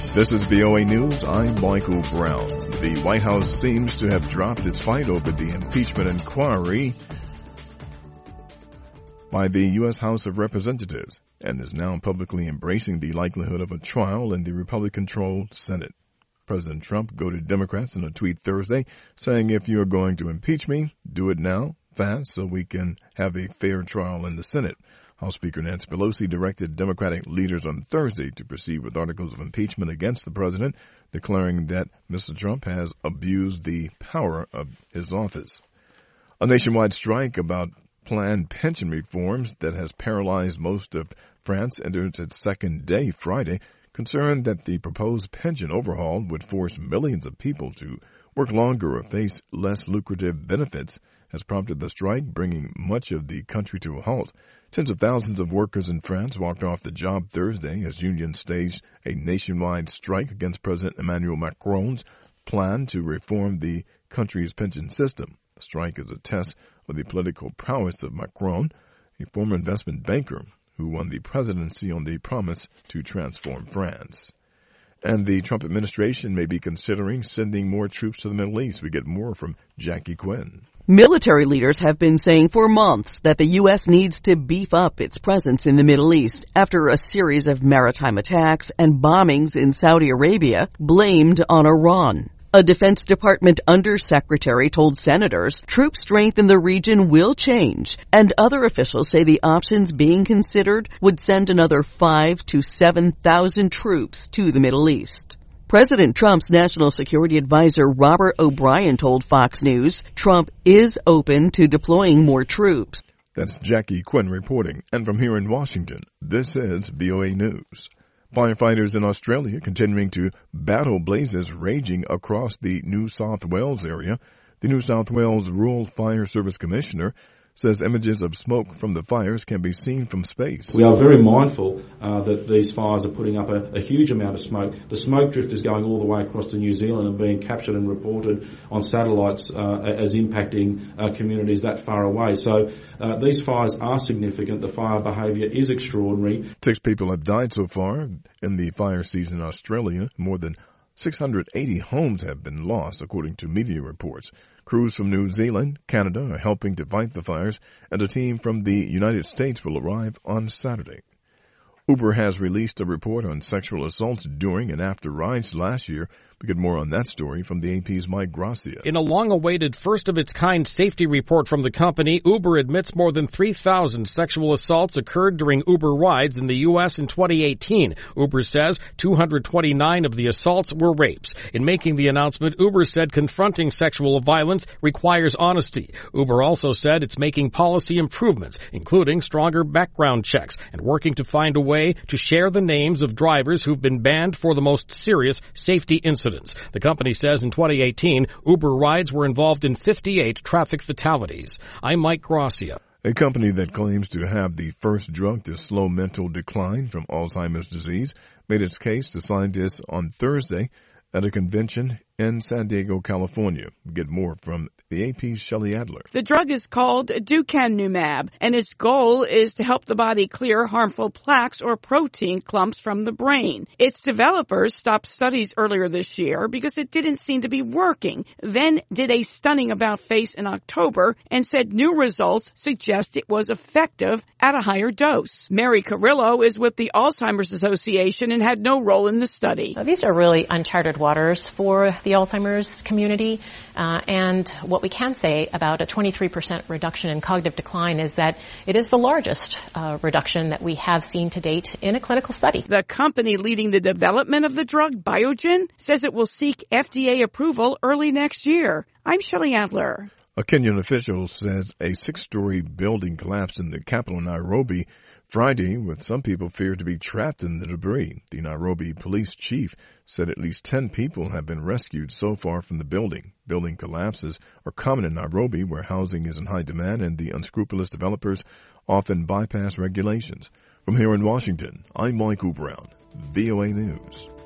This is VOA News. I'm Michael Brown. The White House seems to have dropped its fight over the impeachment inquiry by the U.S. House of Representatives and is now publicly embracing the likelihood of a trial in the Republican-controlled Senate. President Trump goaded Democrats in a tweet Thursday saying, if you're going to impeach me, do it now, fast, so we can have a fair trial in the Senate. House Speaker Nancy Pelosi directed Democratic leaders on Thursday to proceed with articles of impeachment against the president, declaring that Mr. Trump has abused the power of his office. A nationwide strike about planned pension reforms that has paralyzed most of France entered its second day Friday, concerned that the proposed pension overhaul would force millions of people to work longer or face less lucrative benefits, has prompted the strike, bringing much of the country to a halt. Tens of thousands of workers in France walked off the job Thursday as unions staged a nationwide strike against President Emmanuel Macron's plan to reform the country's pension system. The strike is a test of the political prowess of Macron, a former investment banker who won the presidency on the promise to transform France. And the Trump administration may be considering sending more troops to the Middle East. We get more from Jackie Quinn. Military leaders have been saying for months that the U.S. needs to beef up its presence in the Middle East after a series of maritime attacks and bombings in Saudi Arabia blamed on Iran. A Defense Department undersecretary told senators troop strength in the region will change, and other officials say the options being considered would send another 5,000 to 7,000 troops to the Middle East. President Trump's national security advisor Robert O'Brien told Fox News Trump is open to deploying more troops. That's Jackie Quinn reporting. And from here in Washington, this is VOA News. Firefighters in Australia continuing to battle blazes raging across the New South Wales area. The New South Wales Rural Fire Service Commissioner says images of smoke from the fires can be seen from space. We are very mindful that these fires are putting up a huge amount of smoke. The smoke drift is going all the way across to New Zealand and being captured and reported on satellites as impacting communities that far away. So these fires are significant. The fire behaviour is extraordinary. 6 people have died so far in the fire season in Australia. More than 680 homes have been lost, according to media reports. Crews from New Zealand, Canada are helping to fight the fires, and a team from the United States will arrive on Saturday. Uber has released a report on sexual assaults during and after rides last year. We get more on that story from the AP's Mike Gracia. In a long-awaited first-of-its-kind safety report from the company, Uber admits more than 3,000 sexual assaults occurred during Uber rides in the U.S. in 2018. Uber says 229 of the assaults were rapes. In making the announcement, Uber said confronting sexual violence requires honesty. Uber also said it's making policy improvements, including stronger background checks and working to find a way to share the names of drivers who've been banned for the most serious safety incidents. The company says in 2018, Uber rides were involved in 58 traffic fatalities. I'm Mike Gracia. A company that claims to have the first drug to slow mental decline from Alzheimer's disease made its case to scientists on Thursday at a convention in San Diego, California. We get more from the AP's Shelley Adler. The drug is called Ducanumab, and its goal is to help the body clear harmful plaques or protein clumps from the brain. Its developers stopped studies earlier this year because it didn't seem to be working, then did a stunning about-face in October and said new results suggest it was effective at a higher dose. Mary Carrillo is with the Alzheimer's Association and had no role in the study. These are really uncharted waters for the Alzheimer's community, and what we can say about a 23% reduction in cognitive decline is that it is the largest reduction that we have seen to date in a clinical study. The company leading the development of the drug, Biogen, says it will seek FDA approval early next year. I'm Shelley Adler. A Kenyan official says a 6-story building collapsed in the capital, Nairobi, Friday, with some people feared to be trapped in the debris. The Nairobi police chief said at least 10 people have been rescued so far from the building. Building collapses are common in Nairobi, where housing is in high demand and the unscrupulous developers often bypass regulations. From here in Washington, I'm Michael Brown, VOA News.